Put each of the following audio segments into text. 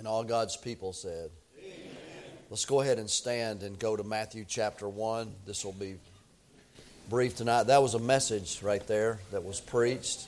And all God's people said, Amen. Let's go ahead and stand and go to Matthew chapter 1. This will be brief tonight. That was a message right there that was preached.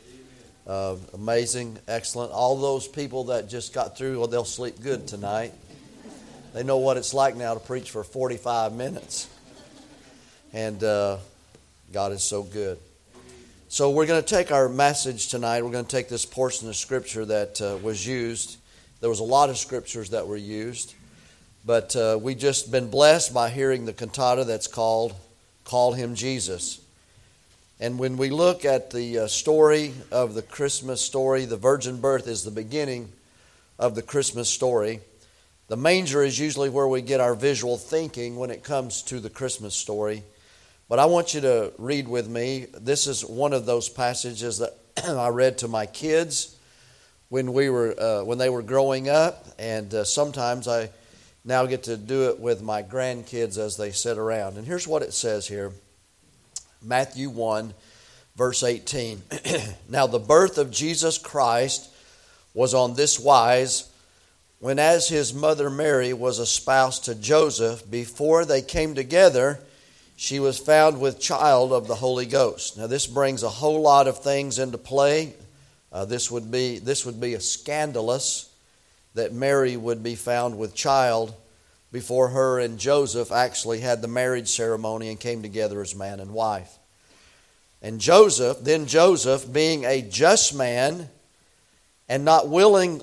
Amazing, excellent. All those people that just got through, well, they'll sleep good tonight. They know what it's like now to preach for 45 minutes. And God is so good. So we're going to take our message tonight. We're going to take this portion of Scripture that was used. There was a lot of Scriptures that were used. But we've just been blessed by hearing the cantata that's called Call Him Jesus. And when we look at the story of the Christmas story, the virgin birth is the beginning of the Christmas story. The manger is usually where we get our visual thinking when it comes to the Christmas story. But I want you to read with me. This is one of those passages that I read to my kids when they were growing up, and sometimes I now get to do it with my grandkids as they sit around. And here's what it says here. Matthew 1, verse 18. Now the birth of Jesus Christ was on this wise, when as his mother Mary was espoused to Joseph, before they came together, she was found with child of the Holy Ghost. Now this brings a whole lot of things into play. This would be a scandalous that Mary would be found with child before her and Joseph actually had the marriage ceremony and came together as man and wife. And Joseph, being a just man and not willing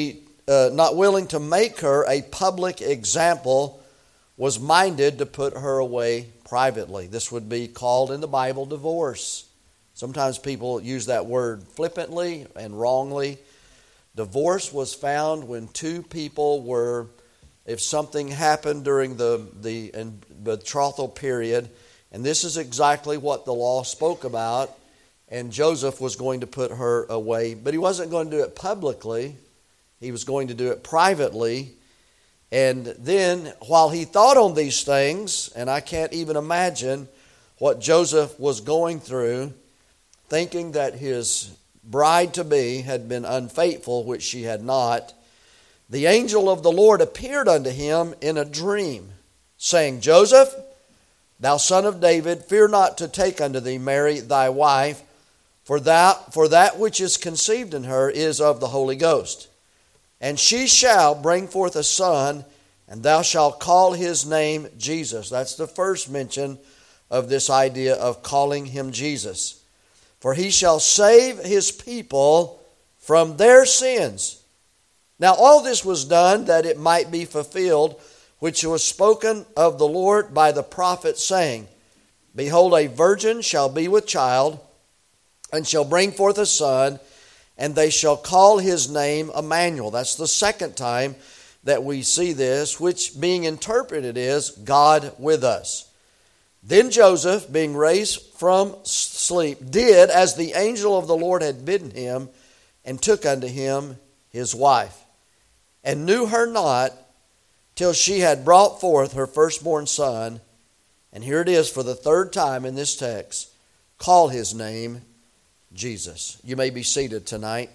to make her a public example, was minded to put her away privately. This would be called in the Bible divorce. Sometimes people use that word flippantly and wrongly. Divorce was found when two people were, if something happened during the betrothal period, and this is exactly what the law spoke about, and Joseph was going to put her away. But he wasn't going to do it publicly. He was going to do it privately. And then, while he thought on these things, and I can't even imagine what Joseph was going through, thinking that his bride-to-be had been unfaithful, which she had not, the angel of the Lord appeared unto him in a dream, saying, Joseph, thou son of David, fear not to take unto thee Mary thy wife, for that which is conceived in her is of the Holy Ghost. And she shall bring forth a son, and thou shalt call his name Jesus. That's the first mention of this idea of calling him Jesus. For he shall save his people from their sins. Now all this was done that it might be fulfilled, which was spoken of the Lord by the prophet, saying, Behold, a virgin shall be with child, and shall bring forth a son, and they shall call his name Emmanuel. That's the second time that we see this, which being interpreted is God with us. Then Joseph, being raised from sleep, did as the angel of the Lord had bidden him, and took unto him his wife, and knew her not till she had brought forth her firstborn son. And here it is for the third time in this text, call his name Jesus. You may be seated tonight.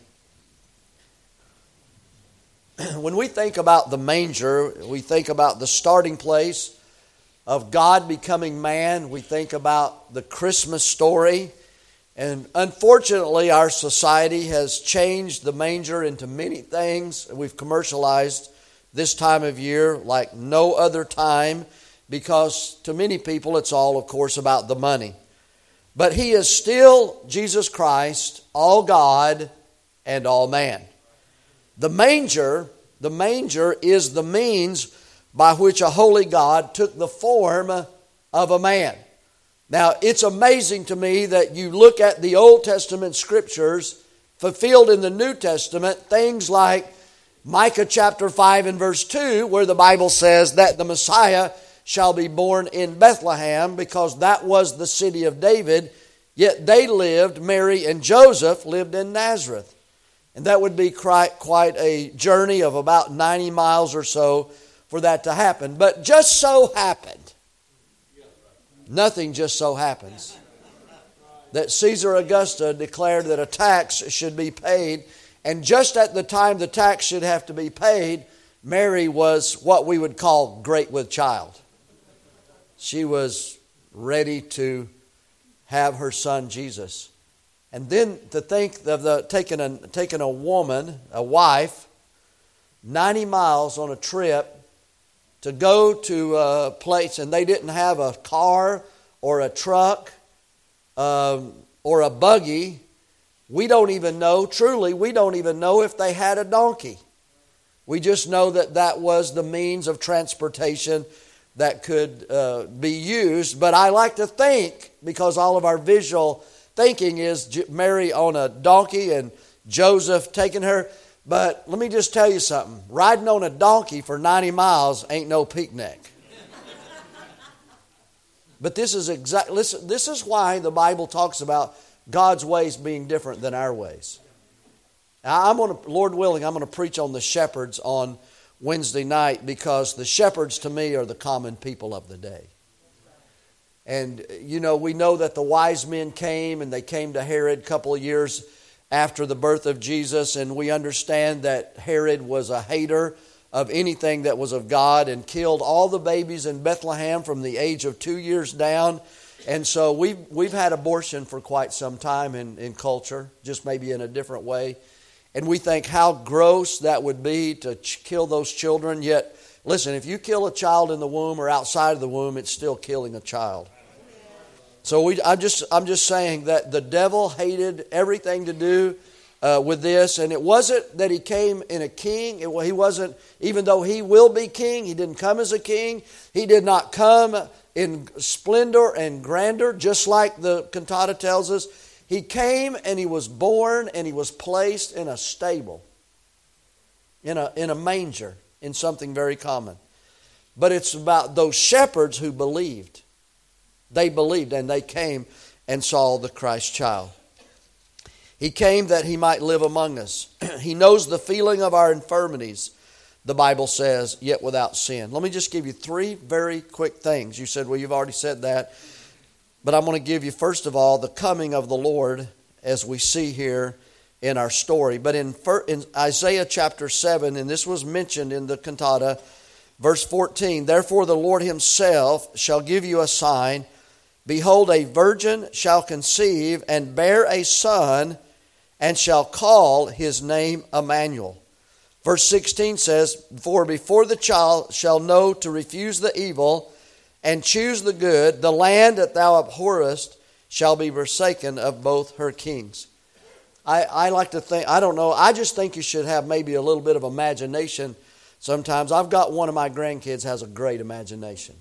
When we think about the manger, we think about the starting place of God becoming man. We think about the Christmas story. And unfortunately, our society has changed the manger into many things. We've commercialized this time of year like no other time, because to many people it's all, of course, about the money. But he is still Jesus Christ, all God and all man. The manger is the means by which a holy God took the form of a man. Now, it's amazing to me that you look at the Old Testament scriptures fulfilled in the New Testament, things like Micah chapter 5 and verse 2, where the Bible says that the Messiah shall be born in Bethlehem, because that was the city of David, yet Mary and Joseph lived in Nazareth. And that would be quite a journey of about 90 miles or so for that to happen. But just so happened, nothing just so happens, that Caesar Augusta declared that a tax should be paid And just at the time the tax should have to be paid, Mary was what we would call great with child. She was ready to have her son Jesus. And then to think of taking a woman, a wife, 90 miles on a trip to go to a place, and they didn't have a car or a truck or a buggy. We don't even know if they had a donkey. We just know that was the means of transportation that could be used. But I like to think, because all of our visual thinking is Mary on a donkey and Joseph taking her. But let me just tell you something. Riding on a donkey for 90 miles ain't no picnic. But this is why the Bible talks about God's ways being different than our ways. Now, Lord willing, I'm going to preach on the shepherds on Wednesday night, because the shepherds to me are the common people of the day. And we know that the wise men came, and they came to Herod a couple of years after the birth of Jesus, and we understand that Herod was a hater of anything that was of God and killed all the babies in Bethlehem from the age of 2 years down. And so we've had abortion for quite some time in culture, just maybe in a different way. And we think how gross that would be to kill those children. Yet, listen, if you kill a child in the womb or outside of the womb, it's still killing a child. So I'm just saying that the devil hated everything to do with this. And it wasn't that he came in a king. He wasn't, even though he will be king, he didn't come as a king. He did not come in splendor and grandeur, just like the cantata tells us. He came and he was born and he was placed in a stable, in a manger, in something very common. But it's about those shepherds who believed. They believed, and they came and saw the Christ child. He came that he might live among us. He knows the feeling of our infirmities, the Bible says, yet without sin. Let me just give you 3 very quick things. You said, well, you've already said that. But I'm going to give you, first of all, the coming of the Lord, as we see here in our story. But in Isaiah chapter 7, and this was mentioned in the cantata, verse 14, therefore the Lord himself shall give you a sign. Behold, a virgin shall conceive and bear a son, and shall call his name Emmanuel. Verse 16 says, for before the child shall know to refuse the evil and choose the good, the land that thou abhorrest shall be forsaken of both her kings. I like to think, I don't know, I just think you should have maybe a little bit of imagination sometimes. I've got one of my grandkids has a great imagination.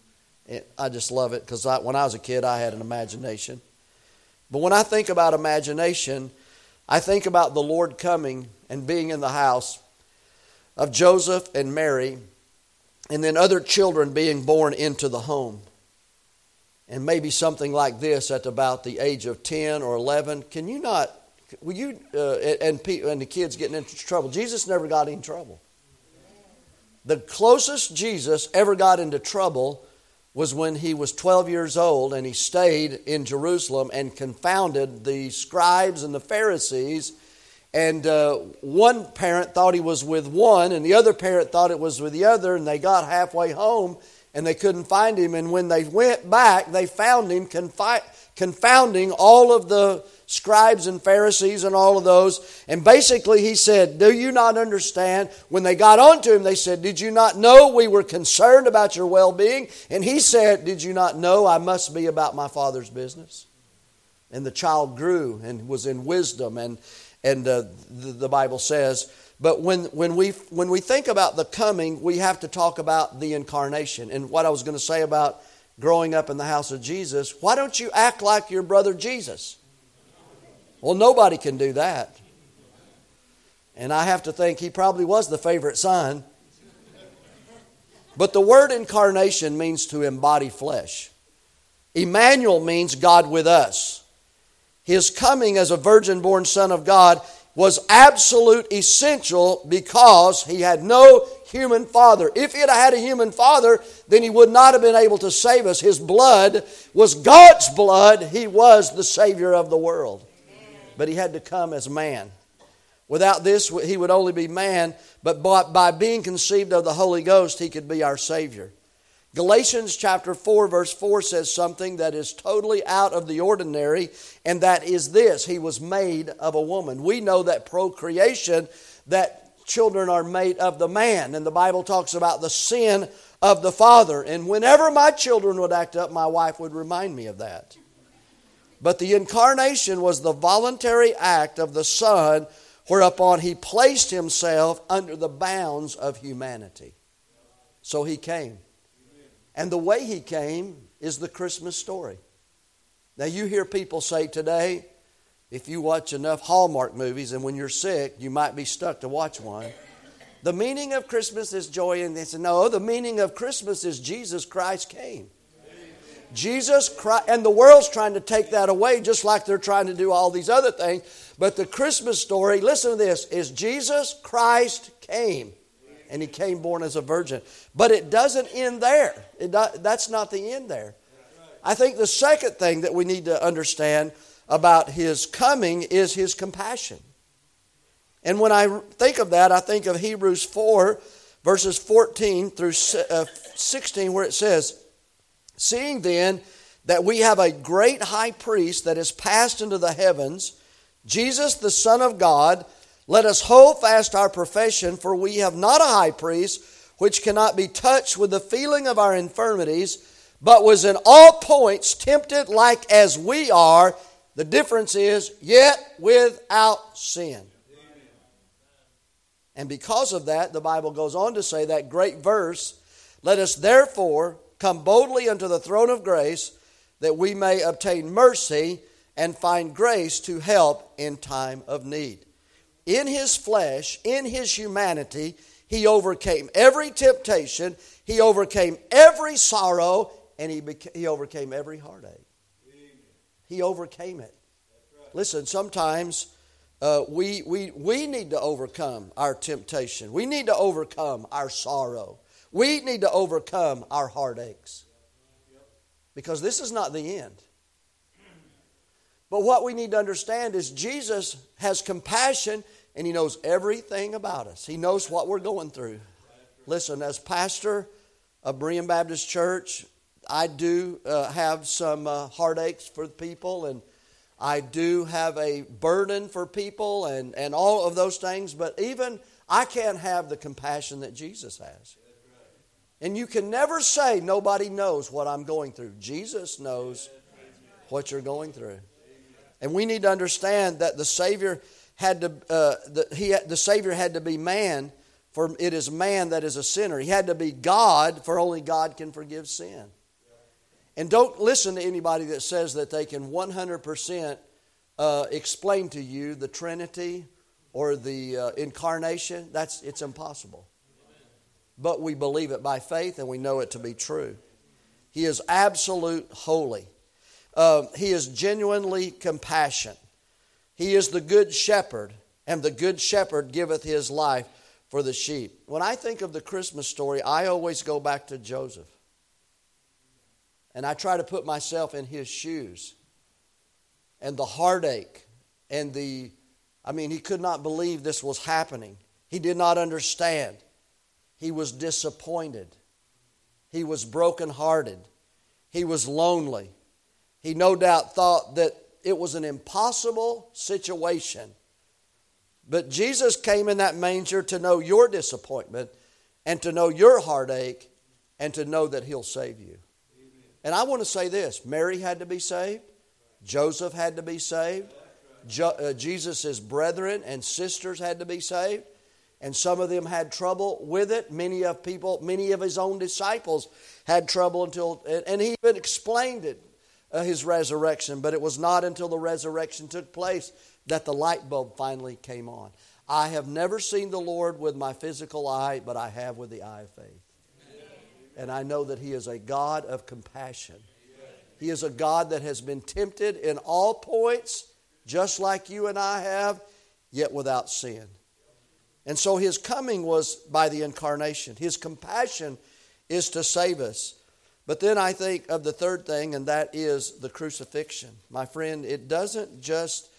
I just love it, because when I was a kid, I had an imagination. But when I think about imagination, I think about the Lord coming and being in the house of Joseph and Mary, and then other children being born into the home. And maybe something like this at about the age of 10 or 11. Can you not, will you, and the kids getting into trouble. Jesus never got in trouble. The closest Jesus ever got into trouble was when he was 12 years old, and he stayed in Jerusalem and confounded the scribes and the Pharisees. And one parent thought he was with one, and the other parent thought it was with the other, and they got halfway home and they couldn't find him. And when they went back, they found him confounding all of the scribes and Pharisees and all of those. And basically he said, do you not understand? When they got onto him, they said, did you not know we were concerned about your well-being? And he said, did you not know I must be about my Father's business? And the child grew and was in wisdom, and the Bible says. But when we think about the coming, we have to talk about the incarnation. And what I was going to say about growing up in the house of Jesus, why don't you act like your brother Jesus? Well, nobody can do that. And I have to think he probably was the favorite son. But the word incarnation means to embody flesh. Emmanuel means God with us. His coming as a virgin-born Son of God was absolute essential, because he had no human father. If he had had a human father, then he would not have been able to save us. His blood was God's blood. He was the Savior of the world. But he had to come as man. Without this, he would only be man, but by being conceived of the Holy Ghost, he could be our Savior. Galatians chapter 4, verse 4 says something that is totally out of the ordinary, and that is this: he was made of a woman. We know that procreation, that children are made of the man, and the Bible talks about the sin of the father. And whenever my children would act up, my wife would remind me of that. But the incarnation was the voluntary act of the Son, whereupon he placed himself under the bounds of humanity. So he came. And the way he came is the Christmas story. Now you hear people say today, if you watch enough Hallmark movies, and when you're sick, you might be stuck to watch one. The meaning of Christmas is joy. And they say, no, the meaning of Christmas is Jesus Christ came. Jesus Christ, and the world's trying to take that away, just like they're trying to do all these other things. But the Christmas story, listen to this, is Jesus Christ came. And he came born as a virgin. But it doesn't end there. That's not the end there. I think the second thing that we need to understand about his coming is his compassion. And when I think of that, I think of Hebrews 4, verses 14 through 16, where it says, seeing then that we have a great high priest that is passed into the heavens, Jesus the Son of God, let us hold fast our profession, for we have not a high priest which cannot be touched with the feeling of our infirmities, but was in all points tempted like as we are. The difference is, yet without sin. And because of that, the Bible goes on to say that great verse, let us therefore come boldly unto the throne of grace, that we may obtain mercy and find grace to help in time of need. In his flesh, in his humanity, he overcame every temptation, he overcame every sorrow, and he overcame every heartache. He overcame it. Listen, sometimes we need to overcome our temptation. We need to overcome our sorrow. We need to overcome our heartaches. Because this is not the end. But what we need to understand is Jesus has compassion, and he knows everything about us. He knows what we're going through. Listen, as pastor of Berean Baptist Church, I do have some heartaches for people, and I do have a burden for people and all of those things. But even I can't have the compassion that Jesus has. And you can never say nobody knows what I'm going through. Jesus knows what you're going through. And we need to understand that the Savior had to the Savior had to be man, for it is man that is a sinner. He had to be God, for only God can forgive sin. And don't listen to anybody that says that they can 100% explain to you the Trinity or the incarnation. It's impossible. But we believe it by faith, and we know it to be true. He is absolute holy. He is genuinely compassionate. He is the good shepherd, and the good shepherd giveth his life for the sheep. When I think of the Christmas story, I always go back to Joseph. And I try to put myself in his shoes. And the heartache and he could not believe this was happening. He did not understand. He was disappointed. He was brokenhearted. He was lonely. He no doubt thought that it was an impossible situation. But Jesus came in that manger to know your disappointment and to know your heartache and to know that he'll save you. Amen. And I want to say this. Mary had to be saved. Joseph had to be saved. Jesus' brethren and sisters had to be saved. And some of them had trouble with it. Many of his own disciples had trouble and he even explained it, his resurrection. But it was not until the resurrection took place that the light bulb finally came on. I have never seen the Lord with my physical eye, but I have with the eye of faith. Amen. And I know that he is a God of compassion. Amen. He is a God that has been tempted in all points, just like you and I have, yet without sin. And so his coming was by the incarnation. His compassion is to save us. But then I think of the third thing, and that is the crucifixion. My friend, it doesn't just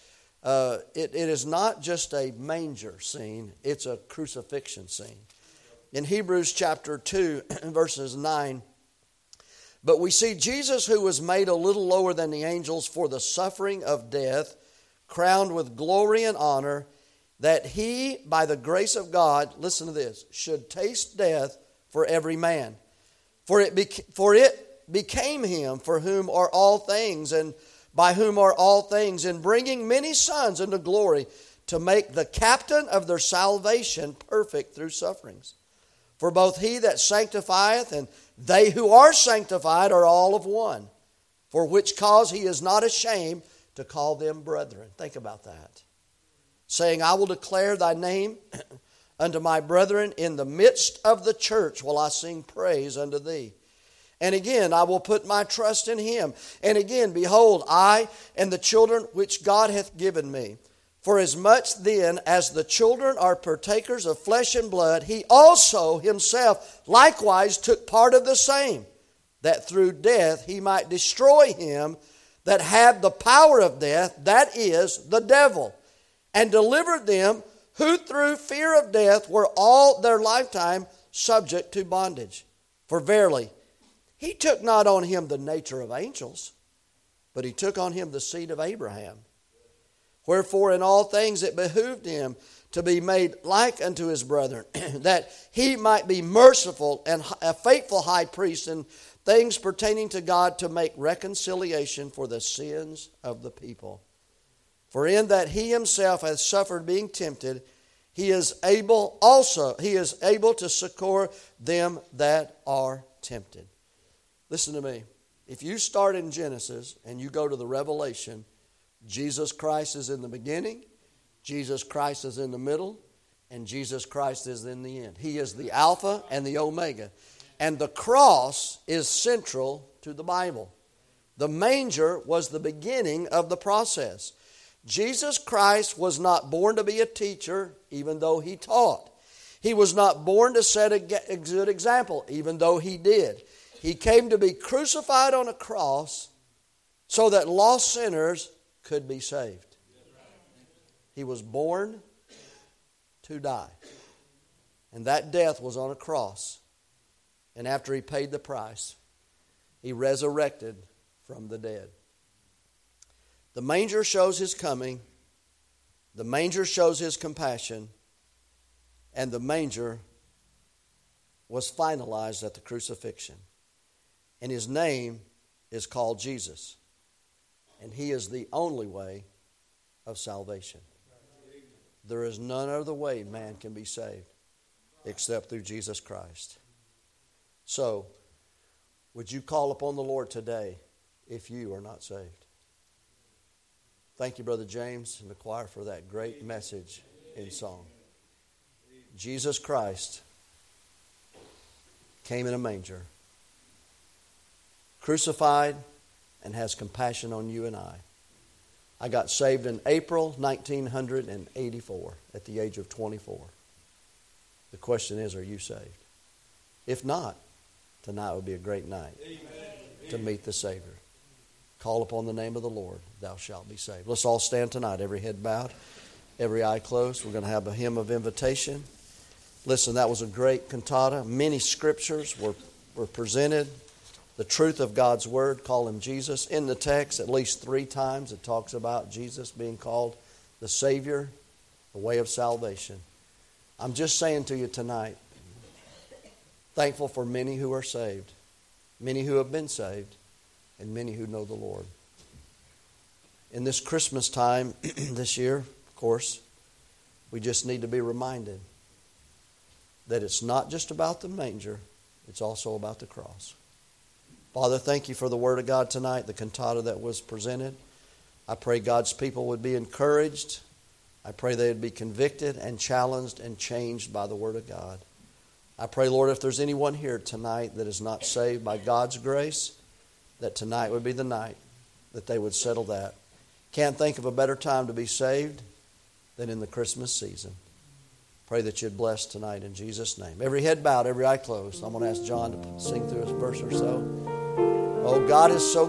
it is not just a manger scene, it's a crucifixion scene. In Hebrews chapter 2, verses 9, but we see Jesus, who was made a little lower than the angels for the suffering of death, crowned with glory and honor, that he, by the grace of God, listen to this, should taste death for every man. For it became him for whom are all things, and by whom are all things, in bringing many sons into glory, to make the captain of their salvation perfect through sufferings. For both he that sanctifieth and they who are sanctified are all of one, for which cause he is not ashamed to call them brethren. Think about that. Saying, I will declare thy name unto my brethren, in the midst of the church will I sing praise unto thee. And again, I will put my trust in him. And again, behold, I and the children which God hath given me. For as much then as the children are partakers of flesh and blood, he also himself likewise took part of the same, that through death he might destroy him that had the power of death, that is, the devil, and delivered them who through fear of death were all their lifetime subject to bondage. For verily, he took not on him the nature of angels, but he took on him the seed of Abraham. Wherefore in all things it behooved him to be made like unto his brethren, that he might be merciful and a faithful high priest in things pertaining to God, to make reconciliation for the sins of the people. For in that he himself hath suffered being tempted, he is able to succor them that are tempted. Listen to me. If you start in Genesis and you go to the Revelation, Jesus Christ is in the beginning, Jesus Christ is in the middle, and Jesus Christ is in the end. He is the Alpha and the Omega. And the cross is central to the Bible. The manger was the beginning of the process. Jesus Christ was not born to be a teacher, even though he taught. He was not born to set a good example, even though he did. He came to be crucified on a cross so that lost sinners could be saved. He was born to die. And that death was on a cross. And after he paid the price, he resurrected from the dead. The manger shows his coming. The manger shows his compassion. And the manger was finalized at the crucifixion. And his name is called Jesus. And he is the only way of salvation. There is none other way man can be saved except through Jesus Christ. So, would you call upon the Lord today if you are not saved? Thank you, Brother James and the choir, for that great message in song. Jesus Christ came in a manger, crucified, and has compassion on you and I. I got saved in April 1984 at the age of 24. The question is, are you saved? If not, tonight would be a great night to meet the Savior. Call upon the name of the Lord, thou shalt be saved. Let's all stand tonight, every head bowed, every eye closed. We're going to have a hymn of invitation. Listen, that was a great cantata. Many scriptures were presented. The truth of God's Word, call Him Jesus. In the text, at least 3 times, it talks about Jesus being called the Savior, the way of salvation. I'm just saying to you tonight, thankful for many who are saved, many who have been saved, and many who know the Lord. In this Christmas time this year, of course, we just need to be reminded that it's not just about the manger, it's also about the cross. Father, thank you for the Word of God tonight, the cantata that was presented. I pray God's people would be encouraged. I pray they would be convicted and challenged and changed by the Word of God. I pray, Lord, if there's anyone here tonight that is not saved by God's grace, that tonight would be the night that they would settle that. Can't think of a better time to be saved than in the Christmas season. Pray that you'd bless tonight in Jesus' name. Every head bowed, every eye closed. I'm going to ask John to sing through a verse or so. Oh, God is so